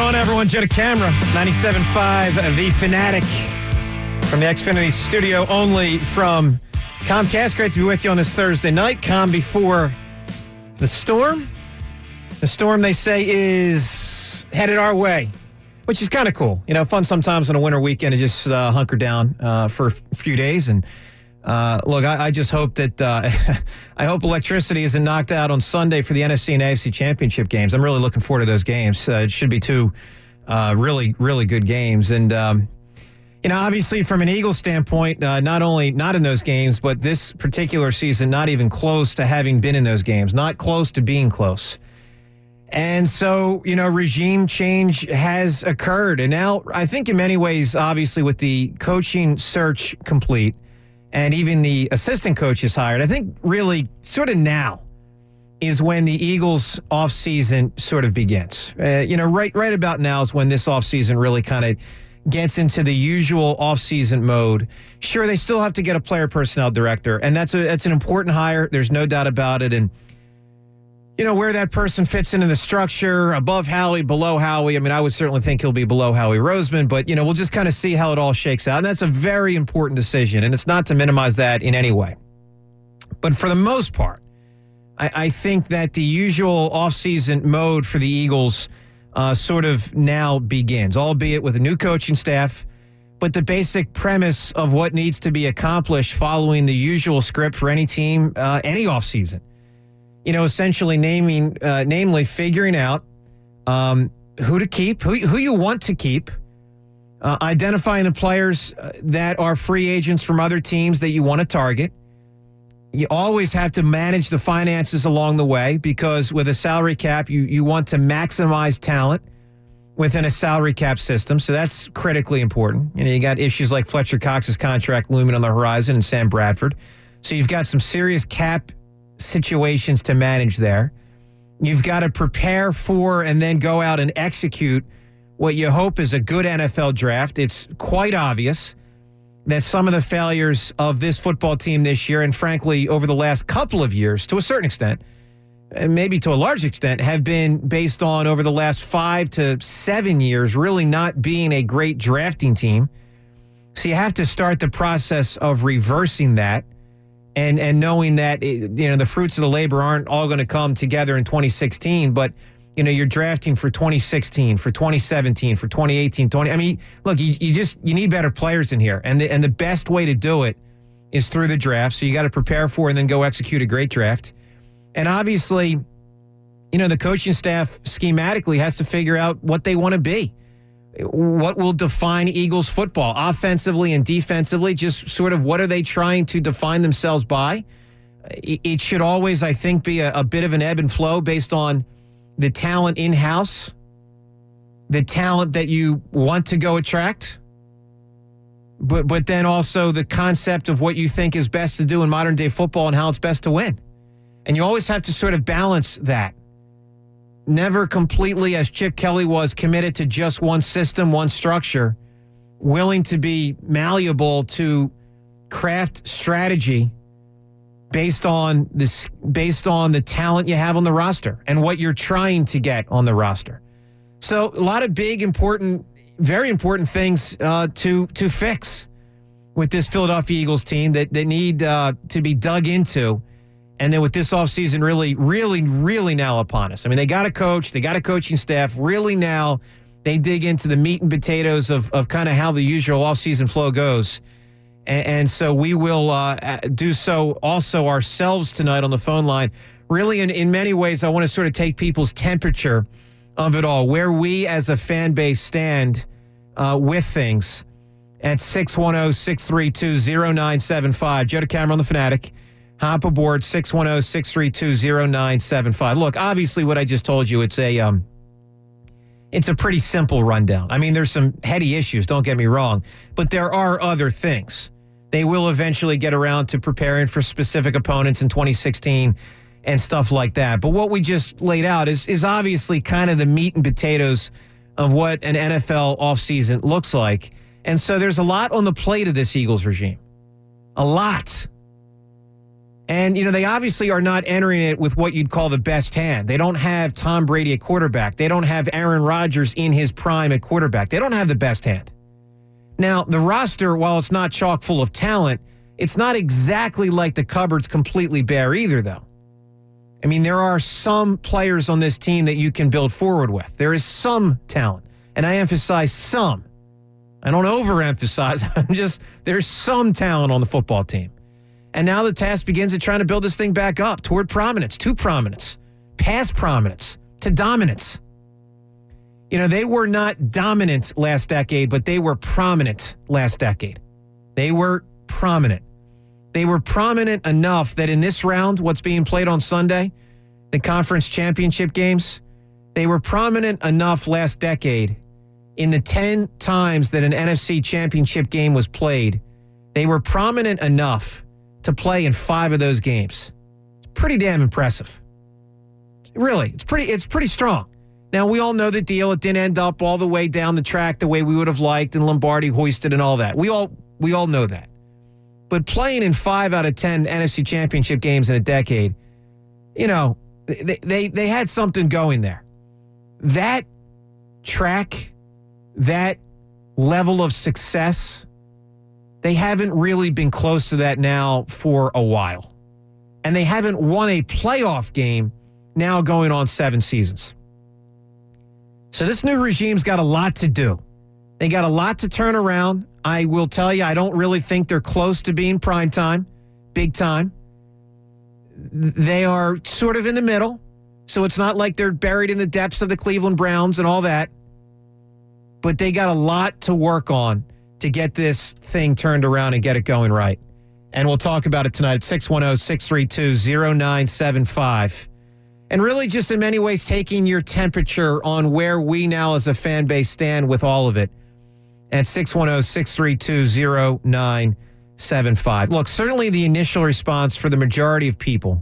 on, everyone? Joe DeCamara, 97.5, The Fanatic, from the Xfinity studio, only from Comcast. Great to be with you on this Thursday night, calm before the storm. The storm, they say, is headed our way, which is kind of cool. You know, fun sometimes on a winter weekend to just hunker down for a few days. And look, I just hope that I hope electricity isn't knocked out on Sunday for the NFC and AFC championship games. I'm really looking forward to those games. It should be two really, really good games. And, you know, obviously from an Eagles standpoint, not only not in those games, but this particular season, not even close to having been in those games, not close to being close. And so, you know, regime change has occurred. And now I think in many ways, obviously with the coaching search complete, and even the assistant coaches hired, I think really sort of now is when the Eagles offseason sort of begins. You know, right about now is when this offseason really kind of gets into the usual offseason mode. Sure, they still have to get a player personnel director, and that's an important hire. There's no doubt about it. And you know, where that person fits into the structure, above Howie, below Howie. I mean, I would certainly think he'll be below Howie Roseman, but, you know, we'll just kind of see how it all shakes out. And that's a very important decision, and it's not to minimize that in any way. But for the most part, I think that the usual offseason mode for the Eagles sort of now begins, albeit with a new coaching staff. But the basic premise of what needs to be accomplished following the usual script for any team, any offseason, you know, essentially namely figuring out who to keep, who you want to keep, identifying the players that are free agents from other teams that you want to target. You always have to manage the finances along the way, because with a salary cap, you want to maximize talent within a salary cap system. So that's critically important. You know, you got issues like Fletcher Cox's contract looming on the horizon and Sam Bradford. So you've got some serious cap situations to manage there. You've got to prepare for and then go out and execute what you hope is a good NFL draft. It's quite obvious that some of the failures of this football team this year, and frankly over the last couple of years to a certain extent, and maybe to a large extent, have been based on over the last 5 to 7 years really not being a great drafting team. So you have to start the process of reversing that. And knowing that, you know, the fruits of the labor aren't all going to come together in 2016, but, you know, you're drafting for 2016, for 2017, for 2018, I mean, look, you need better players in here. And the best way to do it is through the draft. So you got to prepare for and then go execute a great draft. And obviously, you know, the coaching staff schematically has to figure out what they want to be. What will define Eagles football offensively and defensively? Just sort of what are they trying to define themselves by? It should always, I think, be a bit of an ebb and flow based on the talent in-house, the talent that you want to go attract, but then also the concept of what you think is best to do in modern-day football and how it's best to win. And you always have to sort of balance that. Never completely, as Chip Kelly was, committed to just one system, one structure, willing to be malleable to craft strategy based on the talent you have on the roster and what you're trying to get on the roster. So a lot of big, important, very important things to fix with this Philadelphia Eagles team that need to be dug into. And then with this offseason really now upon us. I mean, they got a coach, they got a coaching staff. Really now they dig into the meat and potatoes of kind of how the usual offseason flow goes. And so we will do so also ourselves tonight on the phone line. Really, in many ways, I want to sort of take people's temperature of it all, where we as a fan base stand with things at 610-632-0975. Joe DeCamara on the Fanatic. Hop aboard, 610-632-0975. Look, obviously what I just told you, it's a pretty simple rundown. I mean, there's some heady issues, don't get me wrong, but there are other things. They will eventually get around to preparing for specific opponents in 2016 and stuff like that. But what we just laid out is obviously kind of the meat and potatoes of what an NFL offseason looks like. And so there's a lot on the plate of this Eagles regime. A lot. And, they obviously are not entering it with what you'd call the best hand. They don't have Tom Brady at quarterback. They don't have Aaron Rodgers in his prime at quarterback. They don't have the best hand. Now, the roster, while it's not chock full of talent, it's not exactly like the cupboard's completely bare either, though. I mean, there are some players on this team that you can build forward with. There is some talent, and I emphasize some. I don't overemphasize. There's some talent on the football team. And now the task begins at trying to build this thing back up toward prominence, to prominence, past prominence, to dominance. They were not dominant last decade, but they were prominent last decade. They were prominent. They were prominent enough that in this round, what's being played on Sunday, the conference championship games, they were prominent enough last decade in the 10 times that an NFC championship game was played. They were prominent enough to play in 5 of those games. It's pretty damn impressive. Really, it's pretty strong. Now, we all know the deal. It didn't end up all the way down the track the way we would have liked, and Lombardi hoisted and all that. We all know that. But playing in 5 out of 10 NFC championship games in a decade, they had something going there. That track, that level of success, they haven't really been close to that now for a while. And they haven't won a playoff game now going on 7 seasons. So this new regime's got a lot to do. They got a lot to turn around. I will tell you, I don't really think they're close to being prime time, big time. They are sort of in the middle, so it's not like they're buried in the depths of the Cleveland Browns and all that. But they got a lot to work on to get this thing turned around and get it going right. And we'll talk about it tonight at 610-632-0975. And really just in many ways taking your temperature on where we now as a fan base stand with all of it at 610-632-0975. Look, certainly the initial response for the majority of people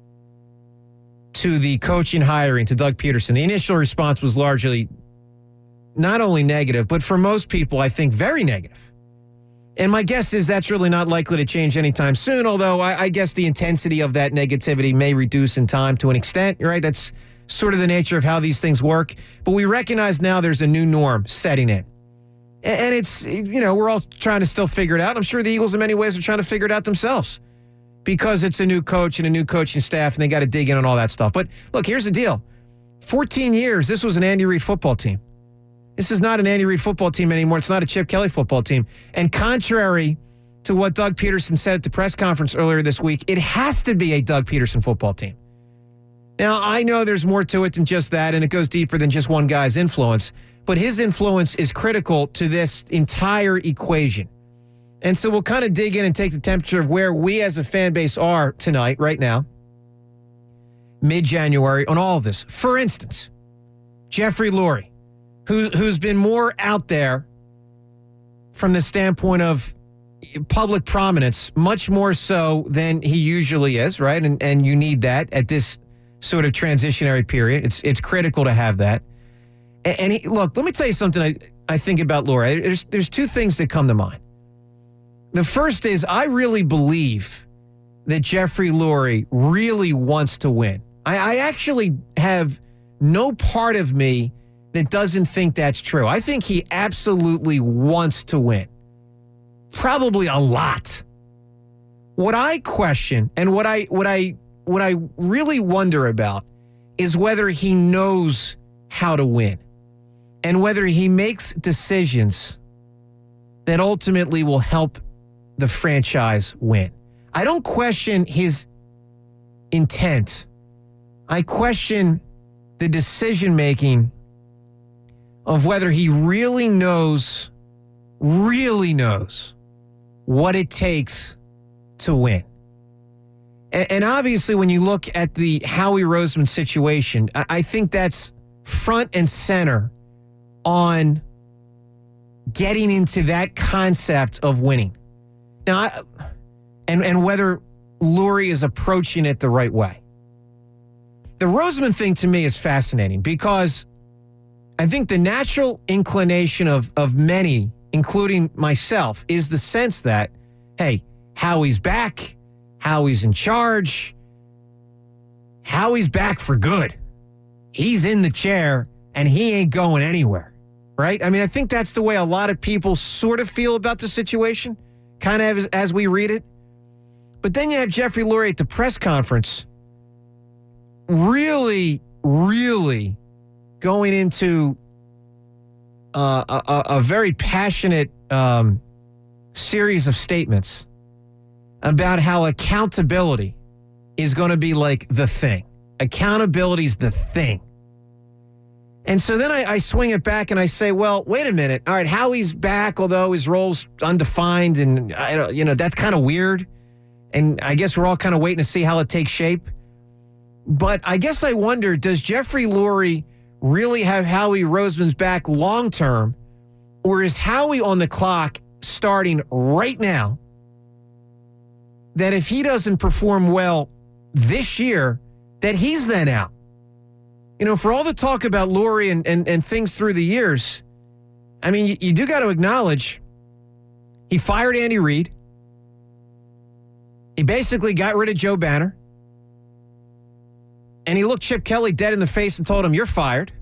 to the coaching hiring to Doug Peterson, the initial response was largely not only negative, but for most people, I think very negative. And my guess is that's really not likely to change anytime soon, although I guess the intensity of that negativity may reduce in time to an extent, right? That's sort of the nature of how these things work. But we recognize now there's a new norm setting in. And it's, we're all trying to still figure it out. I'm sure the Eagles in many ways are trying to figure it out themselves because it's a new coach and a new coaching staff and they got to dig in on all that stuff. But look, here's the deal. 14 years, this was an Andy Reid football team. This is not an Andy Reid football team anymore. It's not a Chip Kelly football team. And contrary to what Doug Peterson said at the press conference earlier this week, it has to be a Doug Peterson football team. Now, I know there's more to it than just that, and it goes deeper than just one guy's influence, but his influence is critical to this entire equation. And so we'll kind of dig in and take the temperature of where we as a fan base are tonight, right now, mid-January, on all of this. For instance, Jeffrey Lurie, who's been more out there from the standpoint of public prominence, much more so than he usually is, right? And you need that at this sort of transitionary period. It's critical to have that. And look, let me tell you something I think about Lurie. There's 2 things that come to mind. The first is I really believe that Jeffrey Lurie really wants to win. I actually have no part of me that doesn't think that's true. I think he absolutely wants to win. Probably a lot. What I question and what I really wonder about is whether he knows how to win and whether he makes decisions that ultimately will help the franchise win. I don't question his intent. I question the decision-making of whether he really knows what it takes to win. And obviously, when you look at the Howie Roseman situation, I think that's front and center on getting into that concept of winning. Now, and whether Lurie is approaching it the right way. The Roseman thing to me is fascinating because I think the natural inclination of many, including myself, is the sense that, hey, Howie's back. Howie's in charge. Howie's back for good. He's in the chair, and he ain't going anywhere, right? I mean, I think that's the way a lot of people sort of feel about the situation, kind of as we read it. But then you have Jeffrey Lurie at the press conference really, really going into a very passionate series of statements about how accountability is going to be like the thing. Accountability's the thing. And so then I swing it back and I say, well, wait a minute. All right, Howie's back, although his role's undefined, and that's kind of weird. And I guess we're all kind of waiting to see how it takes shape. But I guess I wonder, does Jeffrey Lurie really have Howie Roseman's back long term, or is Howie on the clock starting right now? That if he doesn't perform well this year, that he's then out. For all the talk about Lurie and things through the years, I mean, you do got to acknowledge he fired Andy Reid. He basically got rid of Joe Banner. And he looked Chip Kelly dead in the face and told him, you're fired.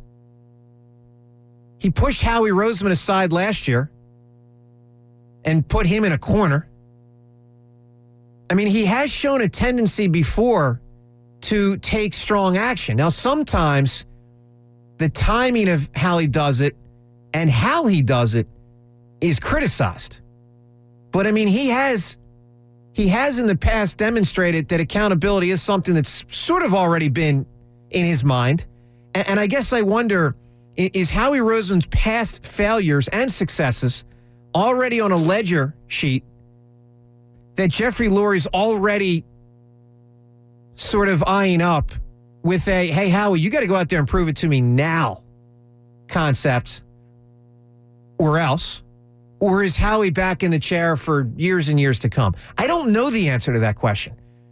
He pushed Howie Roseman aside last year and put him in a corner. I mean, he has shown a tendency before to take strong action. Now, sometimes the timing of how he does it and how he does it is criticized. But, I mean, he has in the past demonstrated that accountability is something that's sort of already been in his mind. And I guess I wonder, is Howie Roseman's past failures and successes already on a ledger sheet that Jeffrey Lurie's already sort of eyeing up with a, hey, Howie, you got to go out there and prove it to me now concept, or else? Or is Howie back in the chair for years and years to come? I don't know the answer to that question.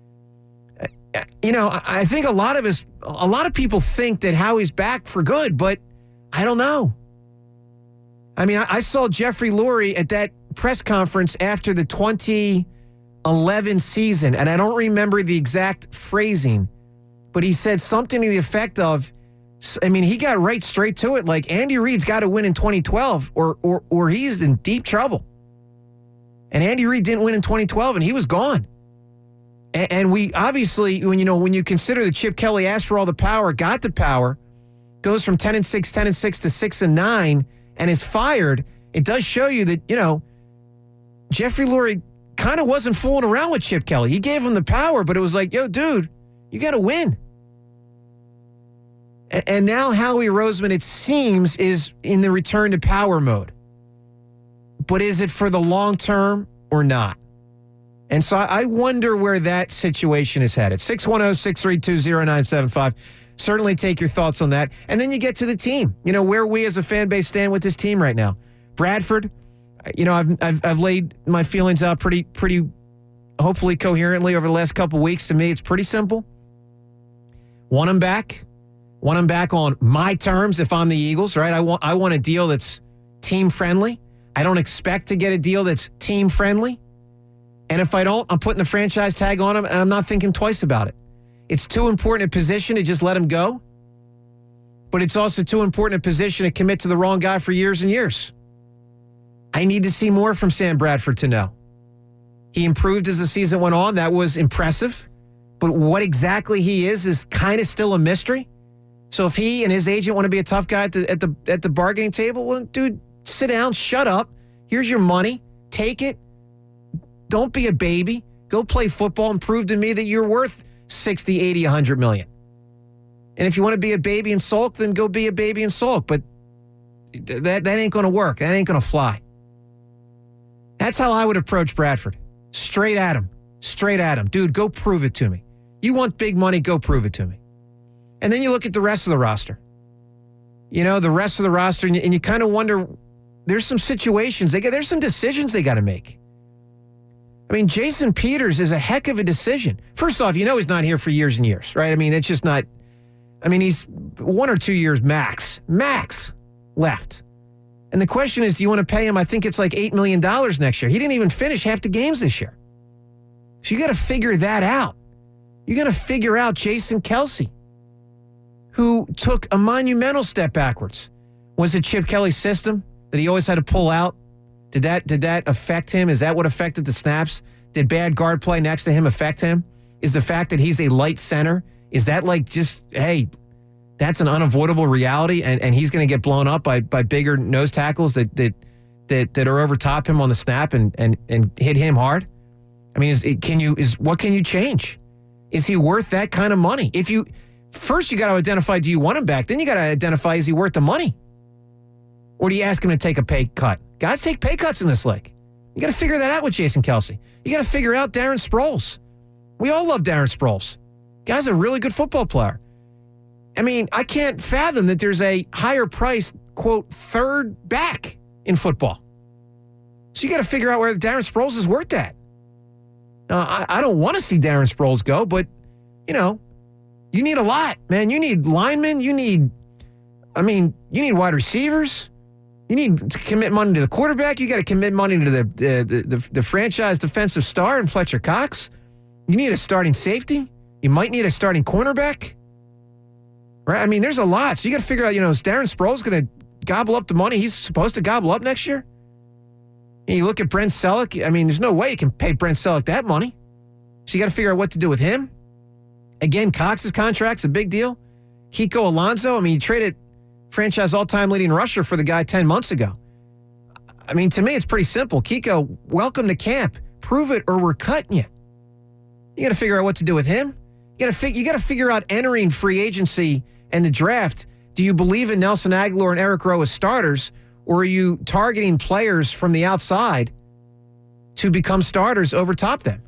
I think a lot of people think that Howie's back for good, but I don't know. I mean, I saw Jeffrey Lurie at that press conference after the 2011 season, and I don't remember the exact phrasing, but he said something to the effect of, I mean, he got right straight to it, like Andy Reid's got to win in 2012 or he's in deep trouble. And Andy Reid didn't win in 2012 and he was gone. And we obviously, when you consider that Chip Kelly asked for all the power, got the power, goes from 10-6 to 6-9, and is fired, it does show you that, Jeffrey Lurie kind of wasn't fooling around with Chip Kelly. He gave him the power, but it was like, yo, dude, you got to win. And now Howie Roseman, it seems, is in the return to power mode. But is it for the long term or not? And so I wonder where that situation is headed. 610-632-0975. Certainly take your thoughts on that. And then you get to the team. Where we as a fan base stand with this team right now. Bradford, I've laid my feelings out pretty hopefully coherently over the last couple of weeks. To me, it's pretty simple. Want him back. Want him back on my terms if I'm the Eagles, right? I want a deal that's team friendly. I don't expect to get a deal that's team friendly. And if I don't, I'm putting the franchise tag on him and I'm not thinking twice about it. It's too important a position to just let him go. But it's also too important a position to commit to the wrong guy for years and years. I need to see more from Sam Bradford to know. He improved as the season went on. That was impressive. But what exactly he is kind of still a mystery. So if he and his agent want to be a tough guy at the bargaining table, well, dude, sit down, shut up. Here's your money. Take it. Don't be a baby. Go play football and prove to me that you're worth 60, 80, 100 million. And if you want to be a baby and sulk, then go be a baby and sulk. But that ain't going to work. That ain't going to fly. That's how I would approach Bradford. Straight at him. Straight at him. Dude, go prove it to me. You want big money, go prove it to me. And then you look at the rest of the roster. The rest of the roster, and you kind of wonder, there's some situations, there's some decisions they got to make. I mean, Jason Peters is a heck of a decision. First off, he's not here for years and years, right? I mean, it's just not, he's 1 or 2 years max left. And the question is, do you want to pay him, I think it's like $8 million next year. He didn't even finish half the games this year. So you got to figure that out. You got to figure out Jason Kelce, who took a monumental step backwards. Was it Chip Kelly's system that he always had to pull out? Did that affect him? Is that what affected the snaps? Did bad guard play next to him affect him? Is the fact that he's a light center, is that like just, hey, that's an unavoidable reality and he's going to get blown up by bigger nose tackles that are over top him on the snap and hit him hard? I mean, what can you change? Is he worth that kind of money? First you got to identify, do you want him back? Then you got to identify, is he worth the money? Or do you ask him to take a pay cut? Guys take pay cuts in this league. You got to figure that out with Jason Kelce. You got to figure out Darren Sproles. We all love Darren Sproles. Guy's a really good football player. I mean, I can't fathom that there's a higher priced, quote, third back in football. So you got to figure out where Darren Sproles is worth that. Now, I don't want to see Darren Sproles go, but, you need a lot, man. You need linemen. You need wide receivers. You need to commit money to the quarterback. You got to commit money to the franchise defensive star in Fletcher Cox. You need a starting safety. You might need a starting cornerback. Right? I mean, there's a lot. So you got to figure out, is Darren Sproles going to gobble up the money he's supposed to gobble up next year? And you look at Brent Selleck. I mean, there's no way you can pay Brent Selleck that money. So you got to figure out what to do with him. Again, Cox's contract's a big deal. Kiko Alonso, I mean, you traded franchise all-time leading rusher for the guy 10 months ago. I mean, to me, it's pretty simple. Kiko, welcome to camp. Prove it or we're cutting you. You got to figure out what to do with him. You got to figure out entering free agency and the draft. Do you believe in Nelson Aguilar and Eric Rowe as starters, or are you targeting players from the outside to become starters over top them?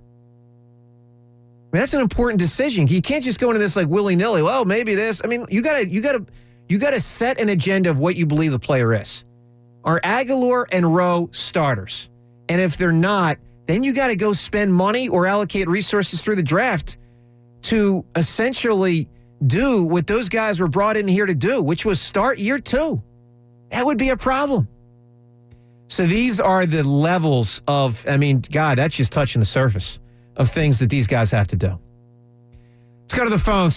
I mean, that's an important decision. You can't just go into this like willy-nilly. Well, maybe this. I mean, you got to set an agenda of what you believe the player is. Are Aguilar and Rowe starters? And if they're not, then you got to go spend money or allocate resources through the draft to essentially do what those guys were brought in here to do, which was start year 2. That would be a problem. So these are the levels of, I mean, God, that's just touching the surface of things that these guys have to do. Let's go to the phone,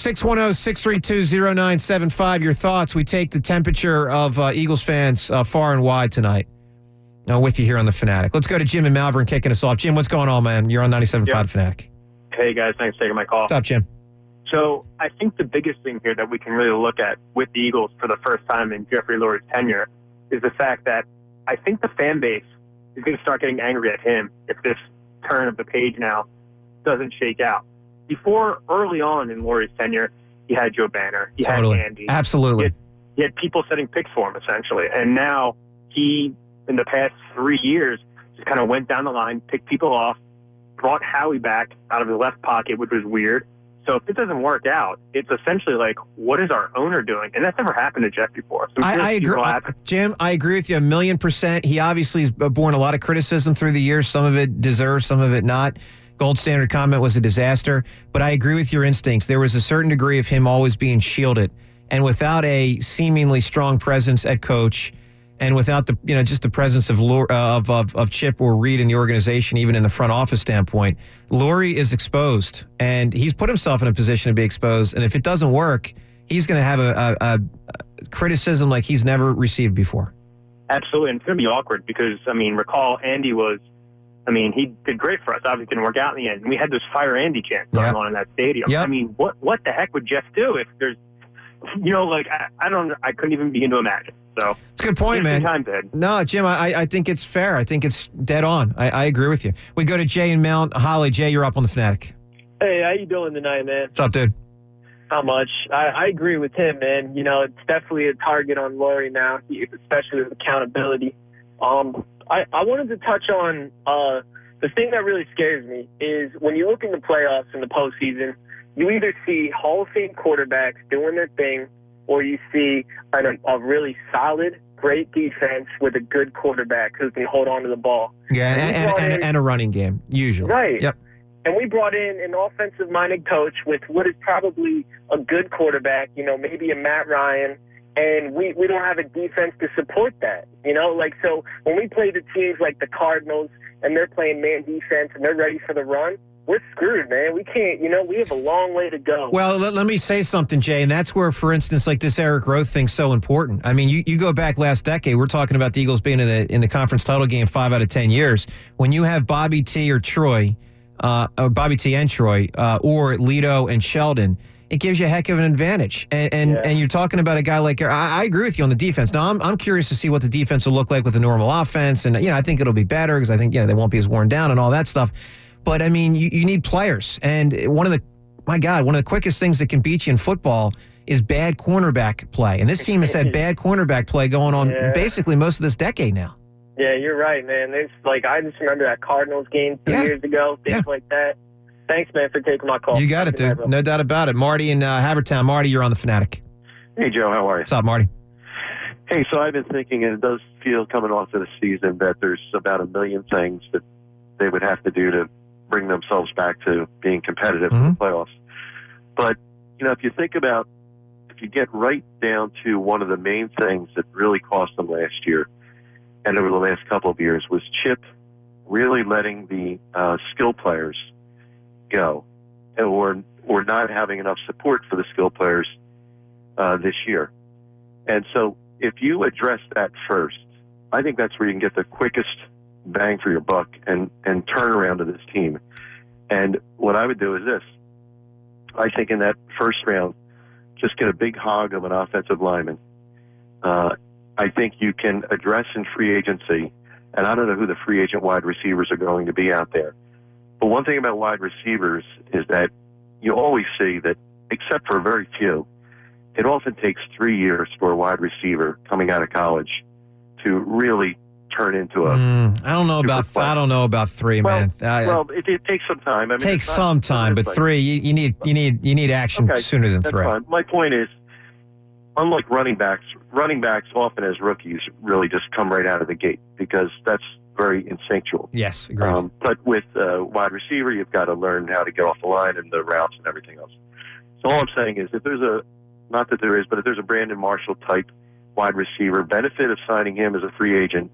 610-632-0975. Your thoughts. We take the temperature of Eagles fans far and wide tonight. With you here on The Fanatic. Let's go to Jim and Malvern kicking us off. Jim, what's going on, man? You're on 97.5 Fanatic. Hey, guys. Thanks for taking my call. What's up, Jim? So I think the biggest thing here that we can really look at with the Eagles for the first time in Jeffrey Lurie's tenure is the fact that I think the fan base is going to start getting angry at him if this turn of the page now doesn't shake out. Before, early on in Lurie's tenure, he had Joe Banner. He had Andy. Absolutely. He had people setting picks for him, essentially. And now he, in the past 3 years, just kind of went down the line, picked people off, brought Howie back out of the left pocket, which was weird. So if it doesn't work out, it's essentially like, what is our owner doing? And that's never happened to Jeff before. So I agree. Jim, I agree with you 1,000,000%. He obviously has borne a lot of criticism through the years. Some of it deserved, some of it not. Gold standard comment was a disaster. But I agree with your instincts. There was a certain degree of him always being shielded. And without a seemingly strong presence at coach, and without the just the presence of Chip or Reed in the organization, even in the front office standpoint, Lurie is exposed, and he's put himself in a position to be exposed. And if it doesn't work, he's going to have a criticism like he's never received before. Absolutely, and it's going to be awkward because recall Andy he did great for us. Obviously, it didn't work out in the end. We had this Fire Andy chant going on in that stadium. Yep. What the heck would Jeff do if there's, I couldn't even begin to imagine. So it's a good point, man. No, Jim, I think it's fair. I think it's dead on. I agree with you. We go to Jay in Mount Holly. Jay, you're up on the Fanatic. Hey, how you doing tonight, man? What's up, dude? Not much. I agree with him, man. It's definitely a target on Lurie now, especially with accountability. I wanted to touch on the thing that really scares me is when you look in the playoffs in the postseason, you either see Hall of Fame quarterbacks doing their thing, or you see a really solid, great defense with a good quarterback who can hold on to the ball. Yeah, and a running game, usually. Right. Yep. And we brought in an offensive-minded coach with what is probably a good quarterback, maybe a Matt Ryan, and we don't have a defense to support that. So when we play the teams like the Cardinals and they're playing man defense and they're ready for the run, we're screwed, man. We can't, we have a long way to go. Well, let me say something, Jay, and that's where, for instance, like this Eric Rowe thing's so important. I mean, you go back last decade, we're talking about the Eagles being in the conference title game 5 out of 10 years. When you have Bobby T or Troy, or Bobby T and Troy, or Lito and Sheldon, it gives you a heck of an advantage. And you're talking about a guy like I agree with you on the defense. Now, I'm curious to see what the defense will look like with the normal offense. And, I think it'll be better because I think, they won't be as worn down and all that stuff. But, I mean, you need players. And one of the quickest things that can beat you in football is bad cornerback play. And this team has had bad cornerback play going on basically most of this decade now. Yeah, you're right, man. I just remember that Cardinals game 2 years ago, things like that. Thanks, man, for taking my call. You got it, dude. No doubt about it. Marty in Havertown. Marty, you're on the Fanatic. Hey, Joe. How are you? What's up, Marty? Hey, so I've been thinking, and it does feel coming off of the season that there's about a million things that they would have to do to bring themselves back to being competitive in the playoffs. But, if you think about, if you get right down to one of the main things that really cost them last year and over the last couple of years was Chip really letting the skill players go, or not having enough support for the skill players this year. And so if you address that first, I think that's where you can get the quickest bang for your buck and turn around to this team. And what I would do is this. I think in that first round, just get a big hog of an offensive lineman. I think you can address in free agency, and I don't know who the free agent wide receivers are going to be out there. But one thing about wide receivers is that you always see that, except for very few, it often takes 3 years for a wide receiver coming out of college to really turn into a. I don't know about 3, man. It takes some time. I mean, takes some time, but 3, you need action sooner than 3. Fine. My point is, unlike running backs often as rookies really just come right out of the gate because that's very instinctual. Yes, agreed. But with wide receiver, you've got to learn how to get off the line and the routes and everything else. So all I'm saying is if there's if there's a Brandon Marshall type wide receiver, benefit of signing him as a free agent,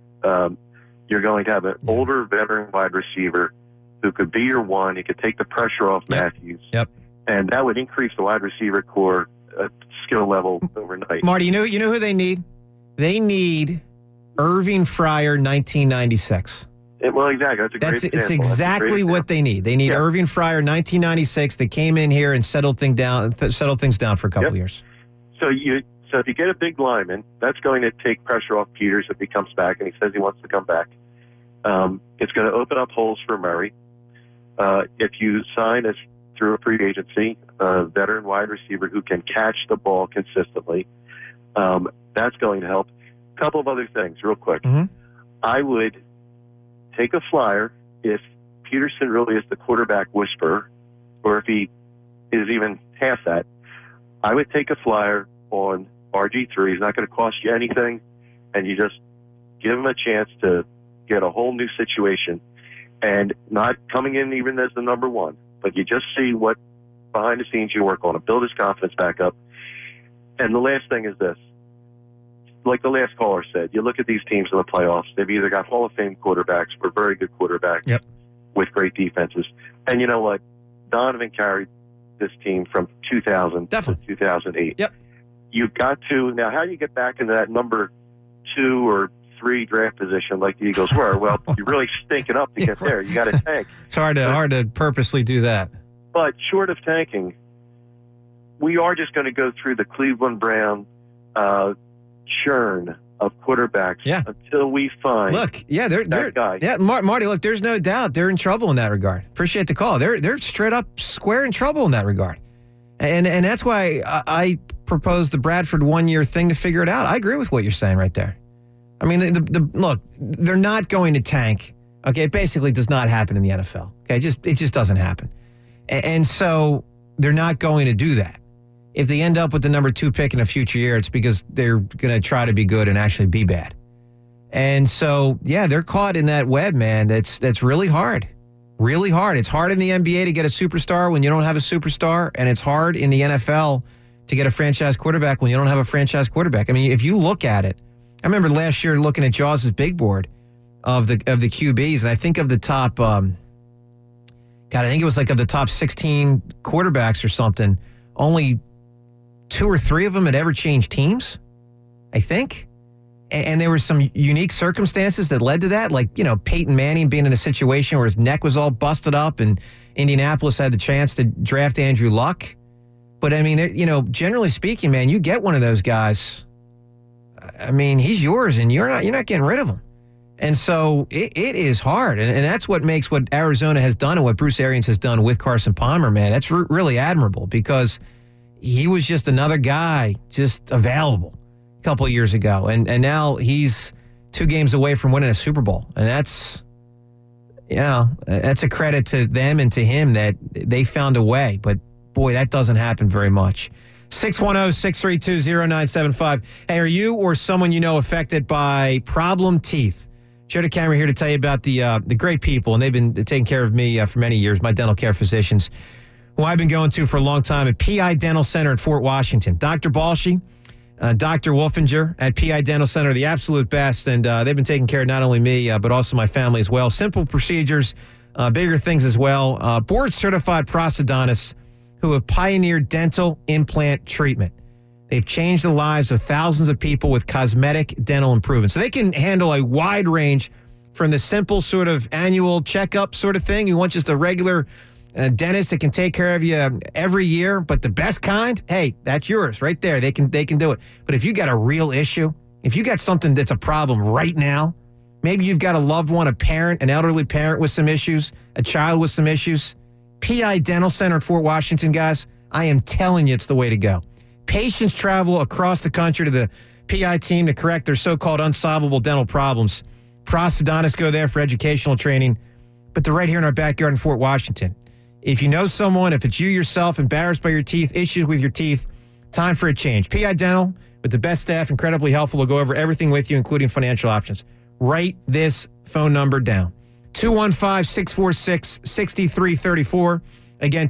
you're going to have an older veteran wide receiver who could be your one. He could take the pressure off Matthews. Yep. And that would increase the wide receiver core skill level overnight. Marty, you know who they need? They need Irving Fryer, 1996. Well, exactly. That's a great example. It's exactly what they need. They need Irving Fryer, 1996. That came in here and settled things down for a couple of years. So if you get a big lineman, that's going to take pressure off Peters if he comes back, and he says he wants to come back. It's going to open up holes for Murray. If you sign through a free agency, a veteran wide receiver who can catch the ball consistently, that's going to help. A couple of other things real quick. I would take a flyer if Peterson really is the quarterback whisperer, or if he is even half that. I would take a flyer on RG3. He's not going to cost you anything, and you just give him a chance to get a whole new situation, and not coming in even as the number one, but you just see what behind the scenes you work on him, build his confidence back up. And the last thing is this. Like the last caller said, you look at these teams in the playoffs, they've either got Hall of Fame quarterbacks or very good quarterbacks with great defenses. And you know what? Donovan carried this team from 2000 to 2008. Yep. You've got to, now how do you get back into that number 2 or 3 draft position like the Eagles were? Well, you're really stinking up to get there. You got to tank. It's hard to purposely do that. But short of tanking, we are just going to go through the Cleveland Brown churn of quarterbacks until we find that guy. Yeah, Marty, look, there's no doubt they're in trouble in that regard. Appreciate the call. They're straight up square in trouble in that regard. And that's why I proposed the Bradford 1-year thing to figure it out. I agree with what you're saying right there. I mean, look, they're not going to tank. Okay, it basically does not happen in the NFL. Okay, it just doesn't happen. And so they're not going to do that. If they end up with the number 2 pick in a future year, it's because they're going to try to be good and actually be bad. And so, they're caught in that web, man. That's really hard. Really hard. It's hard in the NBA to get a superstar when you don't have a superstar, and it's hard in the NFL to get a franchise quarterback when you don't have a franchise quarterback. I mean, if you look at it, I remember last year looking at Jaws' big board of the QBs, and I think of the top God, I think it was like of the top 16 quarterbacks or something, only 2 or 3 of them had ever changed teams, I think. And there were some unique circumstances that led to that, like, Peyton Manning being in a situation where his neck was all busted up and Indianapolis had the chance to draft Andrew Luck. But, I mean, generally speaking, man, you get one of those guys, I mean, he's yours and you're not getting rid of him. And so it is hard. And that's what makes what Arizona has done and what Bruce Arians has done with Carson Palmer, man. That's really admirable because he was just another guy just available a couple of years ago. And now he's 2 games away from winning a Super Bowl. And that's a credit to them and to him that they found a way. But, boy, that doesn't happen very much. 610-632-0975. Hey, are you or someone you know affected by problem teeth? Joe DeCamera here to tell you about the great people, and they've been taking care of me for many years, my dental care physicians, who I've been going to for a long time at PI Dental Center in Fort Washington. Dr. Balshi, Dr. Wolfinger at PI Dental Center, the absolute best, and they've been taking care of not only me, but also my family as well. Simple procedures, bigger things as well. Board-certified prosthodontists who have pioneered dental implant treatment. They've changed the lives of thousands of people with cosmetic dental improvements. So they can handle a wide range from the simple sort of annual checkup sort of thing. You want just a regular dentist that can take care of you every year, but the best kind, hey, that's yours right there. They can do it. But if you got a real issue, if you got something that's a problem right now, maybe you've got a loved one, a parent, an elderly parent with some issues, a child with some issues, PI Dental Center in Fort Washington, guys, I am telling you it's the way to go. Patients travel across the country to the PI team to correct their so-called unsolvable dental problems. Prosthodontists go there for educational training, but they're right here in our backyard in Fort Washington. If you know someone, if it's you yourself, embarrassed by your teeth, issues with your teeth, time for a change. PI Dental, with the best staff, incredibly helpful, will go over everything with you, including financial options. Write this phone number down. 215-646-6334. Again,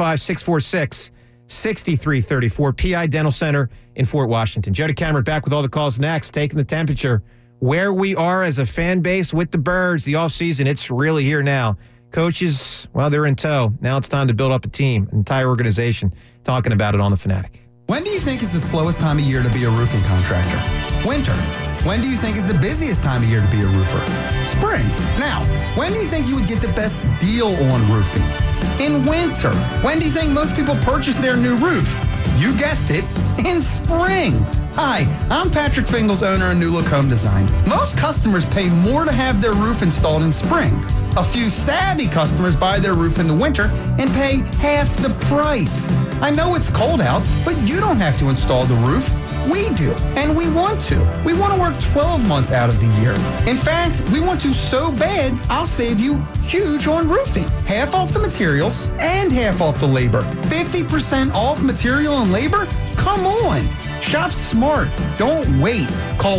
215-646-6334. PI Dental Center in Fort Washington. Joe DeCamera back with all the calls next, taking the temperature. Where we are as a fan base with the Birds, the offseason, it's really here now. Coaches, well, they're in tow. Now it's time to build up a team, an entire organization, talking about it on The Fanatic. When do you think is the slowest time of year to be a roofing contractor? Winter. When do you think is the busiest time of year to be a roofer? Spring. Now, when do you think you would get the best deal on roofing? In winter. When do you think most people purchase their new roof? You guessed it, in spring. Hi, I'm Patrick Fingles, owner of New Look Home Design. Most customers pay more to have their roof installed in spring. A few savvy customers buy their roof in the winter and pay half the price. I know it's cold out, but you don't have to install the roof. We do, and we want to. We want to work 12 months out of the year. In fact, we want to so bad, I'll save you huge on roofing. Half off the materials and half off the labor. 50% off material and labor? Come on. Shop smart. Don't wait. Call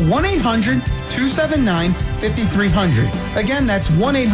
1-800-279-5300. Again, that's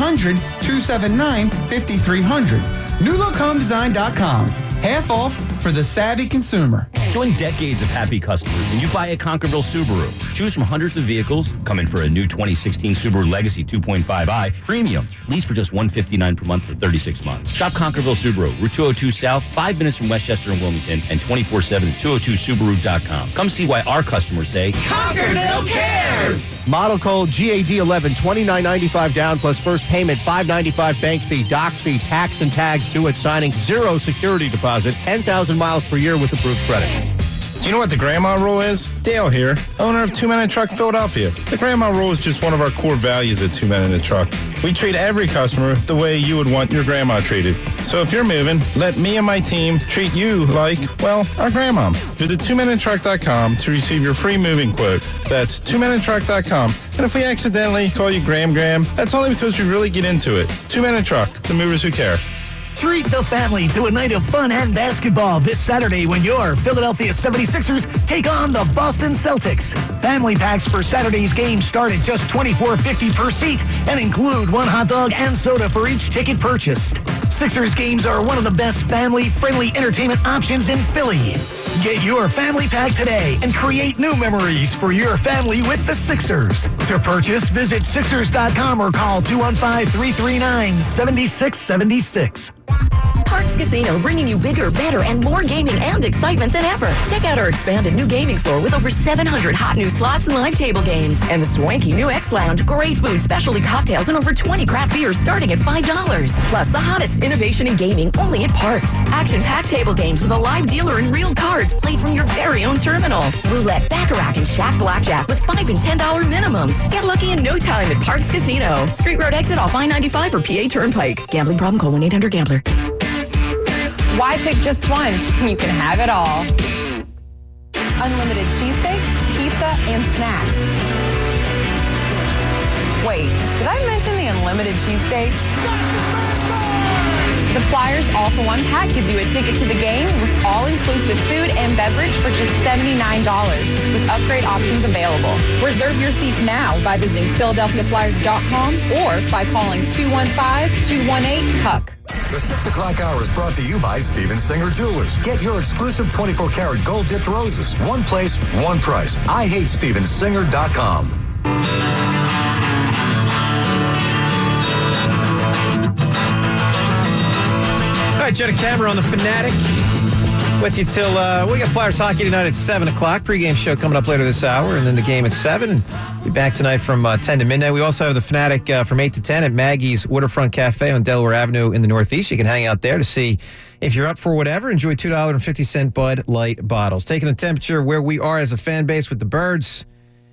1-800-279-5300. NewLookHomeDesign.com. Half off for the savvy consumer. Join decades of happy customers when you buy a Conquerville Subaru. Choose from hundreds of vehicles. Come in for a new 2016 Subaru Legacy 2.5i Premium. Lease for just $159 per month for 36 months. Shop Conquerville Subaru, Route 202 South, 5 minutes from Westchester and Wilmington, and 24/7 at 202subaru.com. Come see why our customers say, Conquerville cares! Model code GAD11, $29.95 down plus first payment, $5.95 bank fee, doc fee, tax and tags due at signing, 0 security deposit, 10,000 miles per year with approved credit. Do you know what the Grandma Rule is? Dale here, owner of 2 Men in a Truck Philadelphia. The Grandma Rule is just one of our core values at 2 Men in a Truck. We treat every customer the way you would want your grandma treated. So if you're moving, let me and my team treat you like, well, our grandma. Visit 2menintruck.com to receive your free moving quote. That's 2menintruck.com. And if we accidentally call you Gram, that's only because we really get into it. 2 Men in a Truck, the movers who care. Treat the family to a night of fun and basketball this Saturday when your Philadelphia 76ers take on the Boston Celtics. Family packs for Saturday's game start at just $24.50 per seat and include 1 hot dog and soda for each ticket purchased. Sixers games are one of the best family-friendly entertainment options in Philly. Get your family pack today and create new memories for your family with the Sixers. To purchase, visit Sixers.com or call 215-339-7676. Parks Casino, bringing you bigger, better, and more gaming and excitement than ever. Check out our expanded new gaming floor with over 700 hot new slots and live table games. And the swanky new X Lounge, great food, specialty cocktails, and over 20 craft beers starting at $5. Plus the hottest innovation in gaming only at Parks. Action-packed table games with a live dealer and real cards played from your very own terminal. Roulette, Baccarat, and Shack Blackjack with $5 and $10 minimums. Get lucky in no time at Parks Casino. Street Road exit off I-95 or PA Turnpike. Gambling problem? Call 1-800-GAMBLER. Why pick just one? You can have it all. Unlimited cheesesteak, pizza, and snacks. Wait, did I mention the unlimited cheesesteak? The Flyers All-for-One pack gives you a ticket to the game with all-inclusive food and beverage for just $79 with upgrade options available. Reserve your seats now by visiting PhiladelphiaFlyers.com or by calling 215-218-HUCK. The 6 o'clock hour is brought to you by Steven Singer Jewelers. Get your exclusive 24-karat gold-dipped roses. One place, one price. IHateStevenSinger.com. All right, Jenna Camera on the Fanatic with you till we got Flyers hockey tonight at 7 o'clock. Pre-game show coming up later this hour, and then the game at 7. And be back tonight from 10 to midnight. We also have the Fanatic from 8 to 10 at Maggie's Waterfront Cafe on Delaware Avenue in the Northeast. You can hang out there to see if you're up for whatever. Enjoy $2.50 Bud Light bottles. Taking the temperature where we are as a fan base with the Birds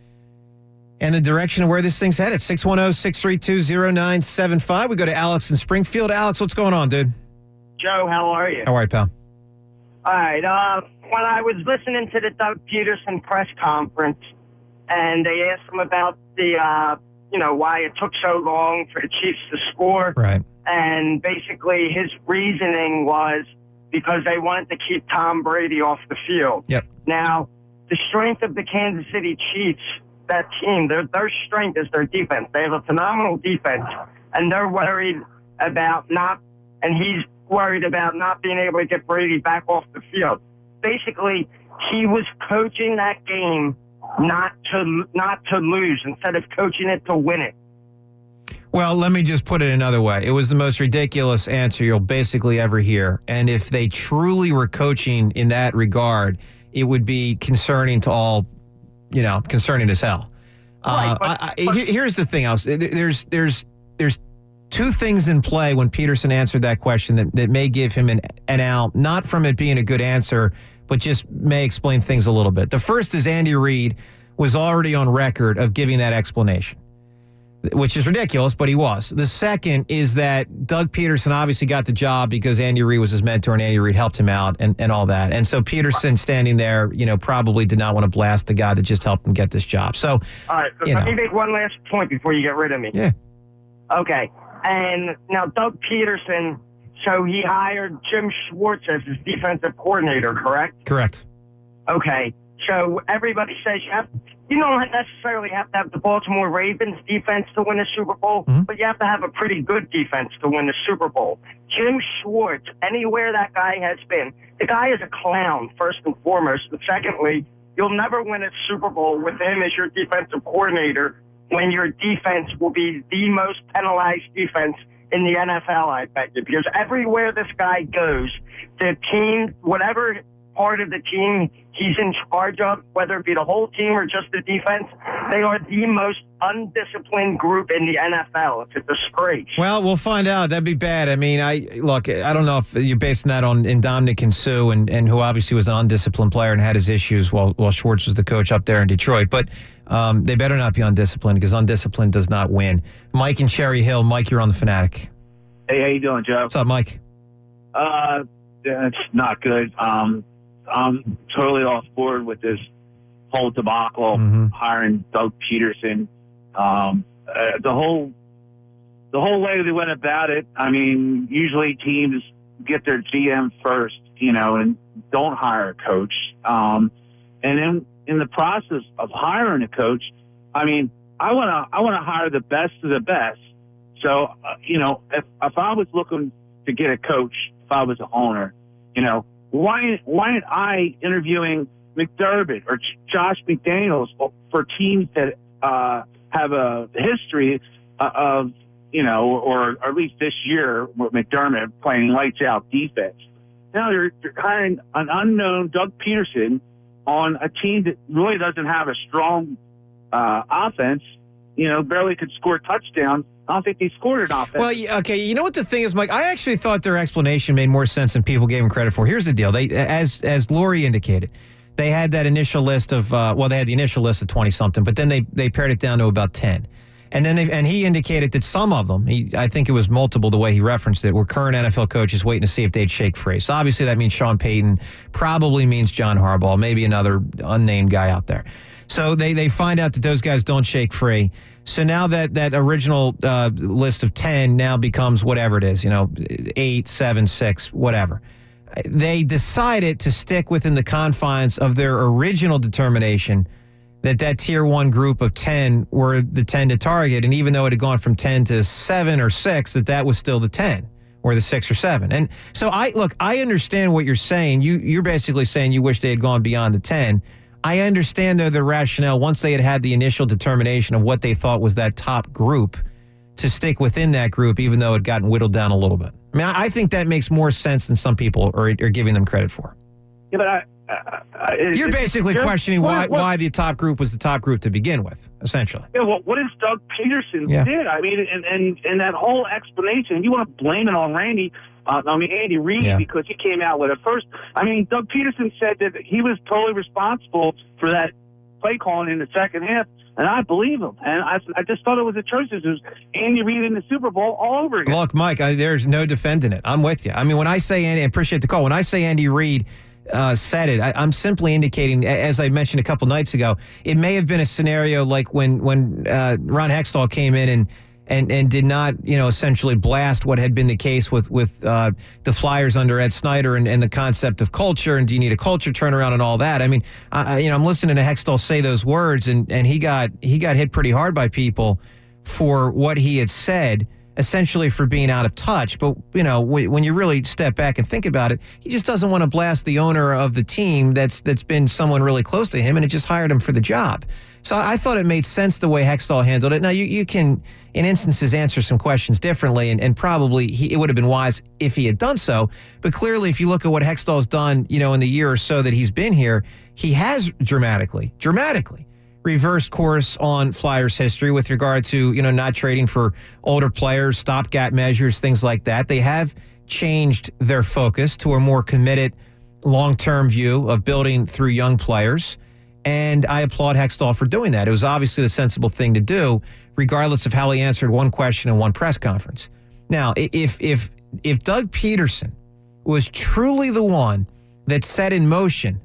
and the direction of where this thing's headed. 610-632-0975. We go to Alex in Springfield. Alex, what's going on, dude? Joe, how are you? How are you, pal? All right. When I was listening to the Doug Peterson press conference, and they asked him about the, why it took so long for the Chiefs to score. Right. And basically his reasoning was because they wanted to keep Tom Brady off the field. Yep. Now, the strength of the Kansas City Chiefs, that team, their strength is their defense. They have a phenomenal defense, and they're worried about he's worried about not being able to get Brady back off the field. Basically, he was coaching that game not to lose instead of coaching it to win it. Well, let me just put it another way. It was the most ridiculous answer you'll basically ever hear. And if they truly were coaching in that regard, it would be concerning to all, concerning as hell. Right, here's the thing, Alex. There's two things in play when Peterson answered that question that may give him an out, not from it being a good answer, but just may explain things a little bit. The first is Andy Reid was already on record of giving that explanation, which is ridiculous, but he was. The second is that Doug Peterson obviously got the job because Andy Reid was his mentor and Andy Reid helped him out and all that. And so Peterson standing there, probably did not want to blast the guy that just helped him get this job. So, all right, let me make one last point before you get rid of me. Yeah. Okay. And now Doug Peterson, so he hired Jim Schwartz as his defensive coordinator, correct? Correct. Okay. So everybody says you don't necessarily have to have the Baltimore Ravens defense to win a Super Bowl, but you have to have a pretty good defense to win the Super Bowl. Jim Schwartz, anywhere that guy has been, the guy is a clown, first and foremost. And secondly, you'll never win a Super Bowl with him as your defensive coordinator when your defense will be the most penalized defense in the NFL, I bet you. Because everywhere this guy goes, the team, whatever part of the team he's in charge of, whether it be the whole team or just the defense, they are the most undisciplined group in the NFL. It's a disgrace. Well, we'll find out. That'd be bad. I mean, I don't know if you're basing that on Ndamukong Suh, and who obviously was an undisciplined player and had his issues while Schwartz was the coach up there in Detroit. But they better not be undisciplined because undisciplined does not win. Mike in Cherry Hill. Mike, you're on the Fanatic. Hey, how you doing, Joe? What's up, Mike? It's not good. I'm totally off board with this whole debacle hiring Doug Peterson. The whole way they went about it. I mean, usually teams get their GM first, and don't hire a coach. And then in the process of hiring a coach, I mean, I want to hire the best of the best. So, if I was looking to get a coach if I was an owner. You know, why aren't I interviewing McDermott or Josh McDaniels for teams that have a history of, you know, or at least this year with McDermott playing lights out defense? Now they're hiring an unknown Doug Peterson on a team that really doesn't have a strong offense. You know, barely could score a touchdown. I don't think they scored an offense. Well, okay, you know what the thing is, Mike? I actually thought their explanation made more sense than people gave them credit for. Here's the deal. They, as Lori indicated, they had that initial list of, they had the initial list of 20-something, but then they pared it down to about 10. And then he indicated that some of them, I think it was multiple the way he referenced it, were current NFL coaches waiting to see if they'd shake free. So obviously that means Sean Payton, probably means John Harbaugh, maybe another unnamed guy out there. So they find out that those guys don't shake free. So now that original list of 10 now becomes whatever it is, 8, 7, 6, whatever. They decided to stick within the confines of their original determination that tier 1 group of 10 were the 10 to target. And even though it had gone from 10 to 7 or 6, that was still the 10 or the 6 or 7. And so I understand what you're saying. You're basically saying you wish they had gone beyond the 10. I understand though the rationale once they had the initial determination of what they thought was that top group to stick within that group, even though it gotten whittled down a little bit. I mean, I think that makes more sense than some people are giving them credit for. Yeah, but you're basically questioning why the top group was the top group to begin with, essentially. Yeah, well, what is Doug Peterson did? I mean, and that whole explanation, you want to blame it on Andy Reid because he came out with it first. I mean, Doug Peterson said that he was totally responsible for that play calling in the second half, and I believe him. And I just thought it was atrocious. It was Andy Reid in the Super Bowl all over again. Look, Mike, there's no defending it. I'm with you. I mean, when I say Andy, I appreciate the call. When I say Andy Reid said it, I'm simply indicating, as I mentioned a couple nights ago, it may have been a scenario like when Ron Hextall came in and did not, essentially blast what had been the case with the Flyers under Ed Snyder and the concept of culture and do you need a culture turnaround and all that. I mean, I'm listening to Hextall say those words and he got hit pretty hard by people for what he had said, essentially for being out of touch. But, when you really step back and think about it, he just doesn't want to blast the owner of the team that's been someone really close to him and it just hired him for the job. So I thought it made sense the way Hextall handled it. Now, you can, in instances, answer some questions differently, and probably it would have been wise if he had done so. But clearly, if you look at what Hextall's done, in the year or so that he's been here, he has dramatically reversed course on Flyers history with regard to, not trading for older players, stopgap measures, things like that. They have changed their focus to a more committed long-term view of building through young players. And I applaud Hextall for doing that. It was obviously the sensible thing to do, regardless of how he answered one question in one press conference. Now, if Doug Peterson was truly the one that set in motion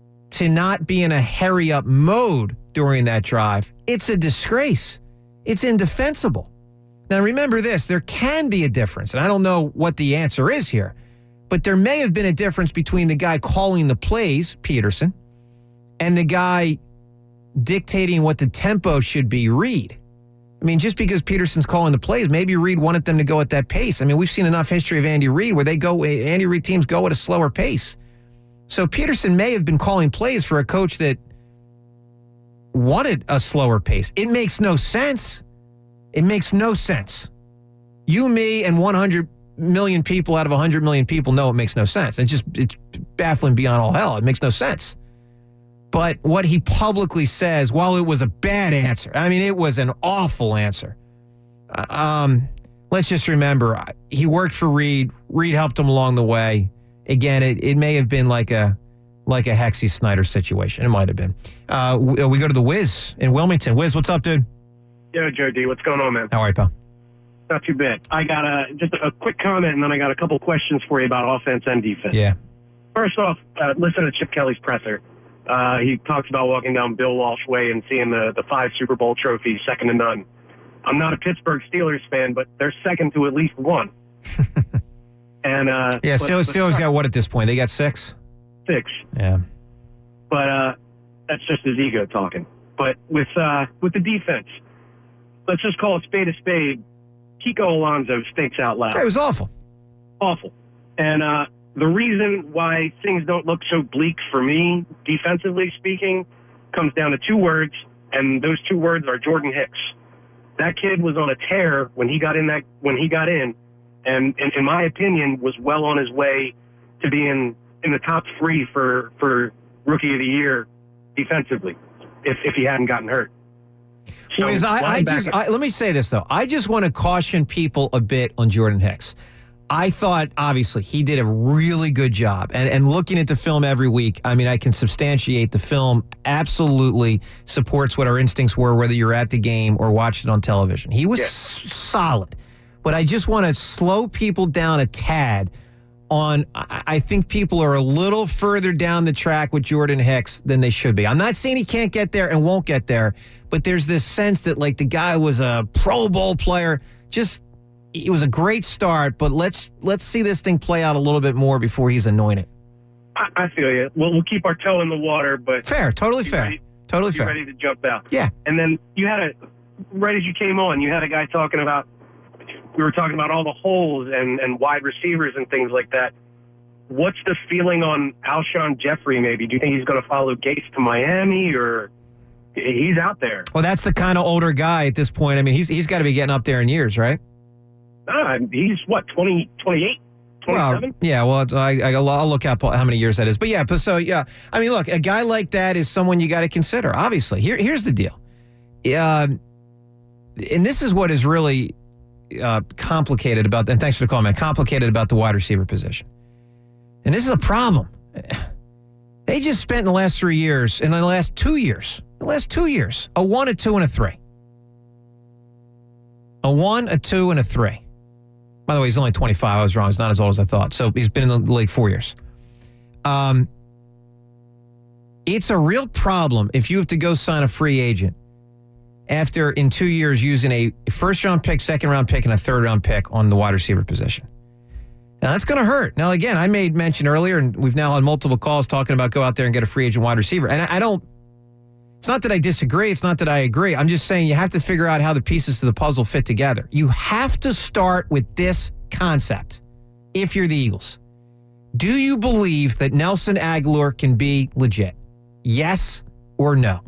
to not be in a hurry-up mode during that drive, it's a disgrace. It's indefensible. Now, remember this. There can be a difference, and I don't know what the answer is here, but there may have been a difference between the guy calling the plays, Peterson, and the guy dictating what the tempo should be, Reid. I mean, just because Peterson's calling the plays, maybe Reid wanted them to go at that pace. I mean, we've seen enough history of Andy Reid where Andy Reid teams go at a slower pace. So Peterson may have been calling plays for a coach that wanted a slower pace. It makes no sense. It makes no sense. You, me, and 100 million people out of 100 million people know it makes no sense. It's baffling beyond all hell. It makes no sense. But what he publicly says, while it was a bad answer, I mean, it was an awful answer. Let's just remember, he worked for Reid. Reid helped him along the way. Again, it may have been like a Hexie Snyder situation. It might have been. We go to the Wiz in Wilmington. Wiz, what's up, dude? Yo, Joe D, what's going on, man? How are you, pal? Not too bad. I got just a quick comment, and then I got a couple questions for you about offense and defense. Yeah. First off, listen to Chip Kelly's presser. He talks about walking down Bill Walsh Way and seeing the 5 Super Bowl trophies, second to none. I'm not a Pittsburgh Steelers fan, but they're second to at least one. And Steelers got what at this point? They got 6? 6. Yeah. But that's just his ego talking. But with the defense, let's just call a spade a spade. Kiko Alonso stinks out loud. It was awful. awful. And the reason why things don't look so bleak for me, defensively speaking, comes down to 2 words, and those 2 words are Jordan Hicks. That kid was on a tear when he got in, and in my opinion, was well on his way to being in the top 3 for Rookie of the Year defensively, if he hadn't gotten hurt. So let me say this, though. I just want to caution people a bit on Jordan Hicks. I thought, obviously, he did a really good job. And looking at the film every week, I mean, I can substantiate the film absolutely supports what our instincts were, whether you're at the game or watched it on television. He was solid. But I just want to slow people down a tad on, I think people are a little further down the track with Jordan Hicks than they should be. I'm not saying he can't get there and won't get there, but there's this sense that, like, the guy was a Pro Bowl player. It was a great start, but let's see this thing play out a little bit more before he's anointed. I feel you. We'll keep our toe in the water, but fair, totally fair, totally fair. Ready to jump out. Yeah. And then you had right as you came on, you had a guy talking about. We were talking about all the holes and wide receivers and things like that. What's the feeling on Alshon Jeffrey? Maybe do you think he's going to follow Gase to Miami, or he's out there? Well, that's the kind of older guy at this point. I mean, he's got to be getting up there in years, right? He's what, 28, 27? Well, yeah, well, I'll look up how many years that is. But yeah, I mean, look, a guy like that is someone you got to consider, obviously. Here's the deal. And this is what is really complicated about, and thanks for the call, man, complicated about the wide receiver position. And this is a problem. They just spent in the last 2 years, a 1, a 2, and a 3. A 1, a 2, and a 3. By the way, he's only 25. I was wrong. He's not as old as I thought. So he's been in the league 4 years. It's a real problem if you have to go sign a free agent after, in 2 years, using a first-round pick, second-round pick, and a third-round pick on the wide receiver position. Now, that's going to hurt. Now, again, I made mention earlier, and we've now had multiple calls talking about go out there and get a free agent wide receiver. And I don't, it's not that I disagree. It's not that I agree. I'm just saying you have to figure out how the pieces to the puzzle fit together. You have to start with this concept if you're the Eagles. Do you believe that Nelson Aguilar can be legit? Yes or no?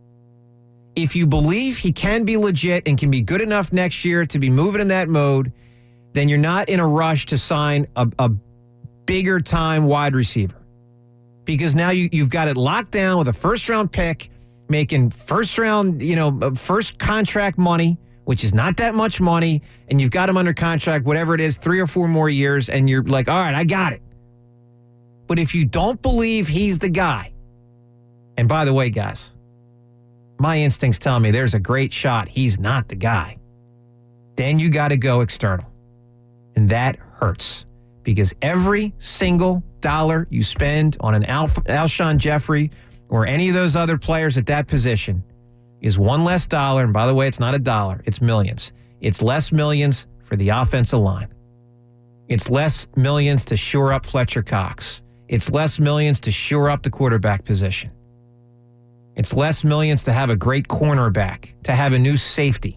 If you believe he can be legit and can be good enough next year to be moving in that mode, then you're not in a rush to sign a bigger time wide receiver. Because now you've got it locked down with a first-round pick, making first-round, first contract money, which is not that much money, and you've got him under contract, whatever it is, 3 or 4 more years, and you're like, all right, I got it. But if you don't believe he's the guy, and by the way, guys, my instincts tell me there's a great shot he's not the guy, then you got to go external. And that hurts because every single dollar you spend on an Alshon Jeffrey or any of those other players at that position is one less dollar. And by the way, it's not a dollar, it's millions. It's less millions for the offensive line. It's less millions to shore up Fletcher Cox. It's less millions to shore up the quarterback position. It's less millions to have a great cornerback, to have a new safety.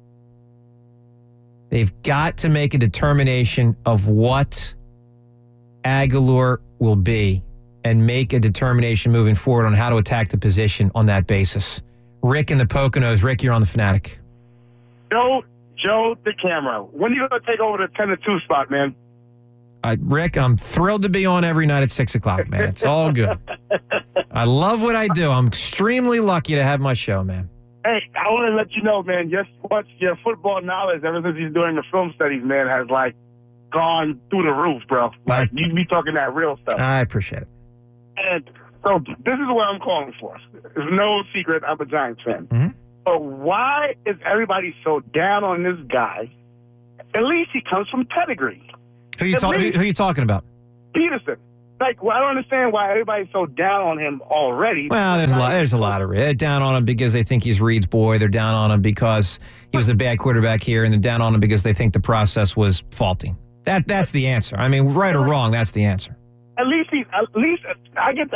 They've got to make a determination of what Aguilar will be and make a determination moving forward on how to attack the position on that basis. Rick in the Poconos. Rick, you're on the Fanatic. Joe the camera. When are you going to take over the 10-2 spot, man? Rick, I'm thrilled to be on every night at 6 o'clock, man. It's all good. I love what I do. I'm extremely lucky to have my show, man. Hey, I want to let you know, man, your football knowledge ever since he's doing the film studies, man, has, gone through the roof, bro. You be talking that real stuff. I appreciate it. And so this is what I'm calling for. It's no secret I'm a Giants fan. Mm-hmm. But why is everybody so down on this guy? At least he comes from pedigree. Who are you talking about? Peterson. I don't understand why everybody's so down on him already. Well, there's a lot of it. They're down on him because they think he's Reed's boy. They're down on him because he was a bad quarterback here, and they're down on him because they think the process was faulty. That's the answer. I mean, right or wrong, that's the answer. At least I get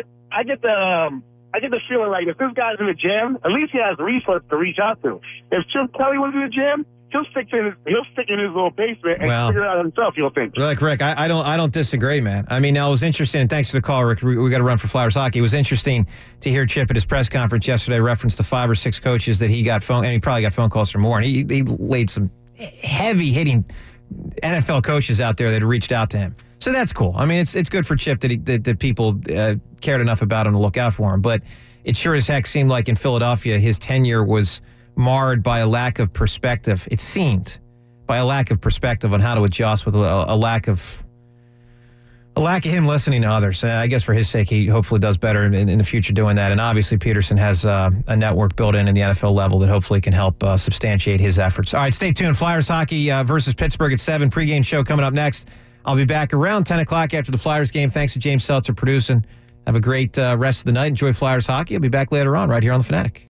the feeling like if this guy's in the gym, at least he has resources to reach out to. If Chip Kelly was in the gym, he'll stick in his little basement and figure it out himself. You'll think. Look, Rick, I don't disagree, man. I mean, now it was interesting, and thanks for the call, Rick. We got to run for Flyers hockey. It was interesting to hear Chip at his press conference yesterday reference to 5 or 6 coaches that he got and he probably got phone calls from more, and he laid some heavy hitting NFL coaches out there that had reached out to him. So that's cool. I mean, it's good for Chip that people cared enough about him to look out for him. But it sure as heck seemed like in Philadelphia, his tenure was marred by a lack of perspective. It seemed by a lack of perspective on how to adjust with a lack of him listening to others. I guess for his sake, he hopefully does better in the future doing that. And obviously, Peterson has a network built in the NFL level that hopefully can help substantiate his efforts. All right, stay tuned. Flyers hockey versus Pittsburgh at 7. Pregame show coming up next. I'll be back around 10 o'clock after the Flyers game. Thanks to James Seltzer producing. Have a great rest of the night. Enjoy Flyers hockey. I'll be back later on right here on The Fanatic.